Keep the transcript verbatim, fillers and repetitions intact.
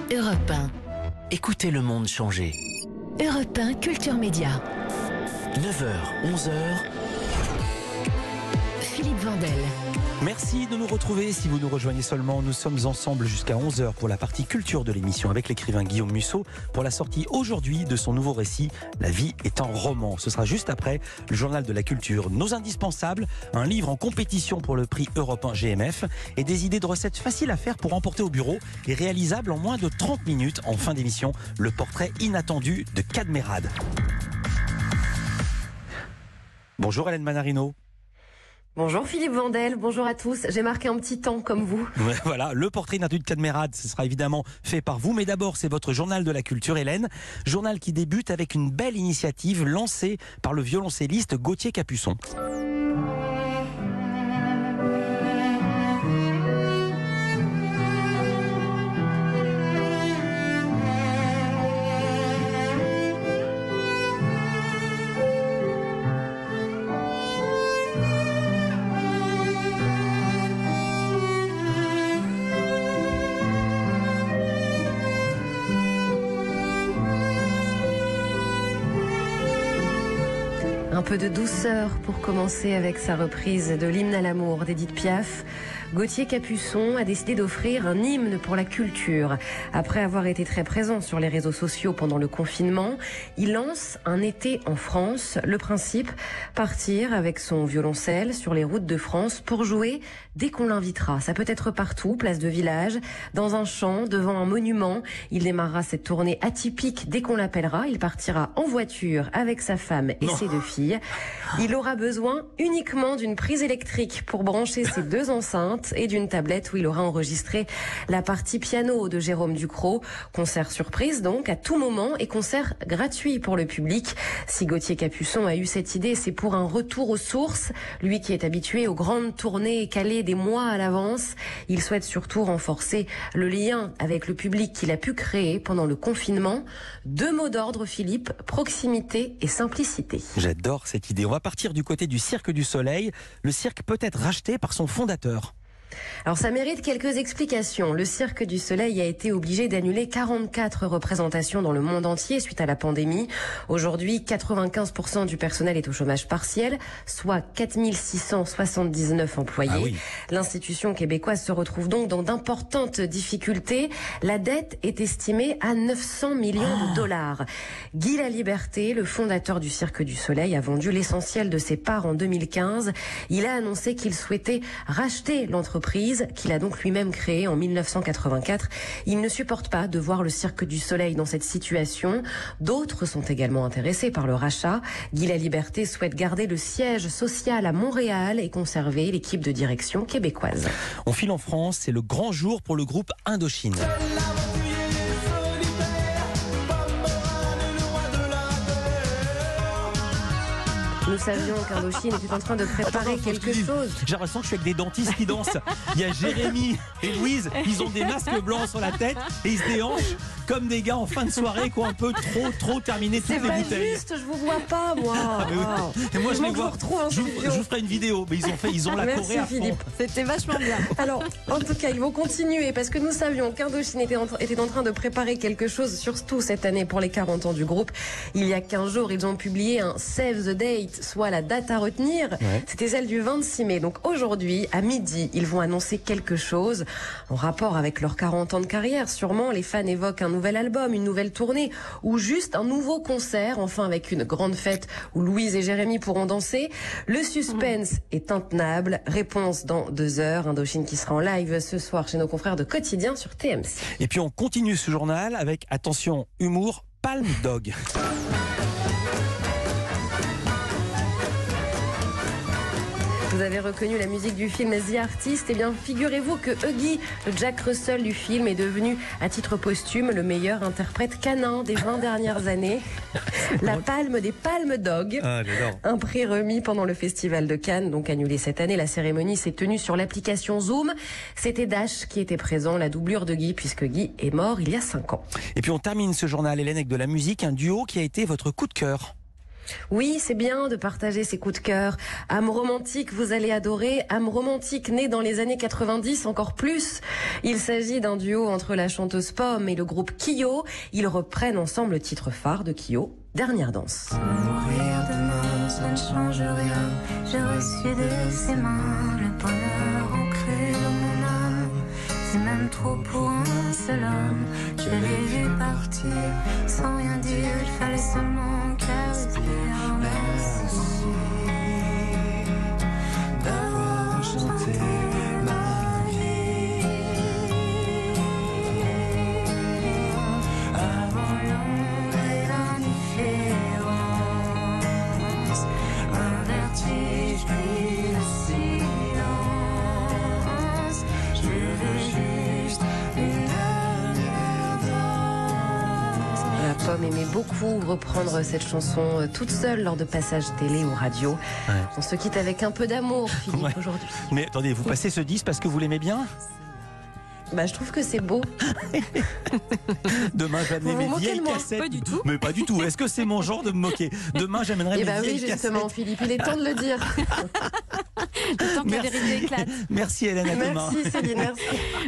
Europe un. Écoutez le monde changer. Europe un Culture Média. neuf heures, onze heures. Philippe Vandel. Merci de nous retrouver. Si vous nous rejoignez seulement, nous sommes ensemble jusqu'à onze heures pour la partie culture de l'émission avec l'écrivain Guillaume Musso pour la sortie aujourd'hui de son nouveau récit La vie est un roman. Ce sera juste après le journal de la culture. Nos indispensables, un livre en compétition pour le prix Europe un G M F et des idées de recettes faciles à faire pour emporter au bureau et réalisables en moins de trente minutes. En fin d'émission, le portrait inattendu de Cadmerade. Bonjour Hélène Manarino. Bonjour Philippe Vandel, bonjour à tous. J'ai marqué un petit temps comme vous. Voilà, le portrait inattendu de Cadmerade, ce sera évidemment fait par vous. Mais d'abord, c'est votre journal de la culture, Hélène. Journal qui débute avec une belle initiative lancée par le violoncelliste Gauthier Capuçon. Un peu de douceur pour commencer avec sa reprise de l'hymne à l'amour d'Édith Piaf. Gauthier Capuçon a décidé d'offrir un hymne pour la culture. Après avoir été très présent sur les réseaux sociaux pendant le confinement, il lance un été en France. Le principe, partir avec son violoncelle sur les routes de France pour jouer dès qu'on l'invitera. Ça peut être partout, place de village, dans un champ, devant un monument. Il démarrera cette tournée atypique dès qu'on l'appellera. Il partira en voiture avec sa femme et non. ses deux filles. Il aura besoin uniquement d'une prise électrique pour brancher ses deux enceintes et d'une tablette où il aura enregistré la partie piano de Jérôme Ducrot. Concert surprise donc à tout moment et concert gratuit pour le public. Si Gauthier Capuçon a eu cette idée, c'est pour un retour aux sources. Lui qui est habitué aux grandes tournées calées des mois à l'avance, il souhaite surtout renforcer le lien avec le public qu'il a pu créer pendant le confinement. Deux mots d'ordre, Philippe, proximité et simplicité. J'adore cette idée. On va partir du côté du Cirque du Soleil. Le cirque peut être racheté par son fondateur. Alors ça mérite quelques explications. Le Cirque du Soleil a été obligé d'annuler quarante-quatre représentations dans le monde entier suite à la pandémie. Aujourd'hui, quatre-vingt-quinze pour cent du personnel est au chômage partiel, soit quatre mille six cent soixante-dix-neuf employés. Ah oui. L'institution québécoise se retrouve donc dans d'importantes difficultés. La dette est estimée à neuf cents millions oh. de dollars. Guy Laliberté, le fondateur du Cirque du Soleil, a vendu l'essentiel de ses parts en deux mille quinze. Il a annoncé qu'il souhaitait racheter l'entreprise qu'il a donc lui-même créé en mille neuf cent quatre-vingt-quatre. Il ne supporte pas de voir le Cirque du Soleil dans cette situation. D'autres sont également intéressés par le rachat. Guy Laliberté souhaite garder le siège social à Montréal et conserver l'équipe de direction québécoise. On file en France, c'est le grand jour pour le groupe Indochine. Nous savions qu'Indochine était en train de préparer Attends, quelque chose. J'ai l'impression que je suis avec des dentistes qui dansent. Il y a Jérémy et Louise, ils ont des masques blancs sur la tête et ils se déhanchent comme des gars en fin de soirée qui ont un peu trop, trop terminé toutes les bouteilles. C'est pas juste, je vous vois pas, moi. Ah, oui. Et moi, je, je les vois. Je vous, je vous ferai une vidéo, mais ils ont fait, ils ont la Merci Corée à Philippe. fond. C'était vachement bien. Alors, en tout cas, ils vont continuer parce que nous savions qu'Indochine était, était en train de préparer quelque chose, surtout cette année pour les quarante ans du groupe. Il y a quinze jours, ils ont publié un Save the Date, soit la date à retenir. Ouais. C'était celle du vingt-six mai. Donc aujourd'hui, à midi, ils vont annoncer quelque chose en rapport avec leurs quarante ans de carrière. Sûrement, les fans évoquent un nouvel album, une nouvelle tournée ou juste un nouveau concert, enfin avec une grande fête où Louise et Jérémy pourront danser. Le suspense mmh. est intenable. Réponse dans deux heures. Indochine qui sera en live ce soir chez nos confrères de Quotidien sur T M C. Et puis on continue ce journal avec, attention, humour, Palm Dog. Vous avez reconnu la musique du film The Artist. Eh bien, figurez-vous que Huggy, le Jack Russell du film, est devenu, à titre posthume, le meilleur interprète canin des vingt dernières années. La palme des Palm Dog. Ah, un prix remis pendant le Festival de Cannes, donc annulé cette année. La cérémonie s'est tenue sur l'application Zoom. C'était Dash qui était présent, la doublure de Guy, puisque Guy est mort il y a cinq ans. Et puis on termine ce journal, Hélène, avec de la musique, un duo qui a été votre coup de cœur. Oui, c'est bien de partager ses coups de cœur. Âme romantique, vous allez adorer. Âme romantique, née dans les années quatre-vingt-dix, encore plus. Il s'agit d'un duo entre la chanteuse Pomme et le groupe Kyo. Ils reprennent ensemble le titre phare de Kyo, Dernière danse. Mourir demain, ça ne change rien. J'ai reçu de ses mains le bonheur ancré dans mon âme. C'est même trop pour un seul homme. Je l'ai vu partir sans rien dire. Il fallait seulement qu'elle respire. Merci d'avoir chanté ma vie avant l'ombre et l'indifférence. Un vertige puis le silence. Je veux juste une dernière danse. La Pomme aimait beaucoup reprendre cette chanson euh, toute seule lors de passages télé ou radio. Ouais. On se quitte avec un peu d'amour, Philippe, Ouais. aujourd'hui. Mais attendez, vous passez ce disque parce que vous l'aimez bien? Bah, je trouve que c'est beau. Demain, j'amènerai Vous mes vous moquez vieilles de moi? cassettes. Pas du tout. Mais pas du tout. Est-ce que c'est mon genre de me moquer? Demain, j'amènerai Eh mes bah oui, vieilles justement, cassettes. Philippe, il est temps de le dire. Le temps que la Merci. vérité éclate. Merci Hélène, à demain. Merci Céline, merci.